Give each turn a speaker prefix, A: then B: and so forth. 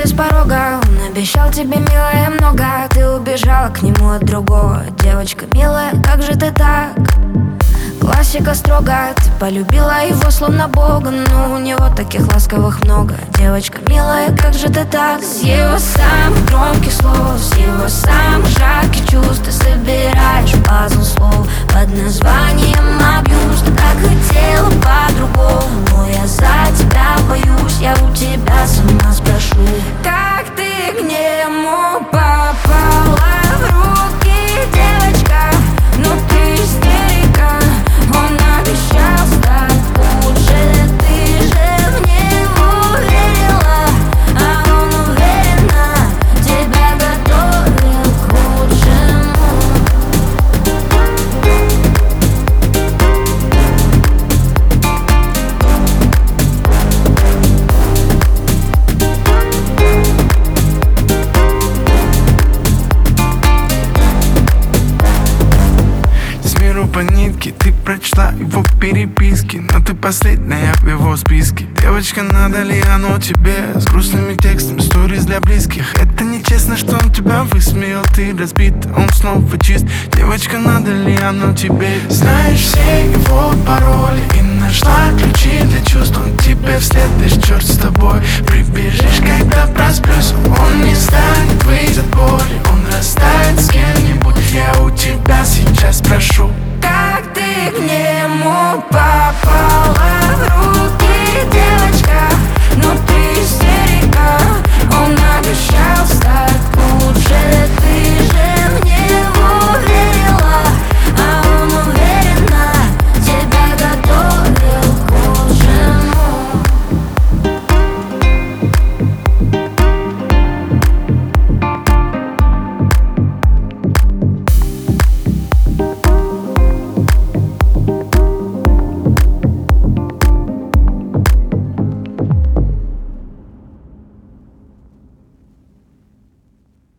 A: с порога. Он обещал тебе, милая, много. Ты убежала к нему от другого. Девочка милая, как же ты так? Классика строго. Ты полюбила его словно Бога, но у него таких ласковых много. Девочка милая, как же ты так? С его самых громких слов, с его самых жарких чувств ты собираешь пазл слов под названием абьюз. Ты так хотела по-другому, но я за тебя боюсь. Я у тебя сама спрошу, как ты к нему попала в руки, девочка? Ну ты истерика. Он обещал стать лучше, ты же в него верила, а он уверенно тебя готовил к лучшему.
B: С миру по нитке ты прочла его переписки, но ты последняя в его списке. Девочка, надо ли оно тебе? С грустными текстами, сториз для близких. Это нечестно, что он тебя высмеял. Ты разбит, он снова чист. Девочка, надо ли оно тебе? Знаешь все его пароли и нашла ключи для чувств. Он тебе вслед, лишь черт с тобой.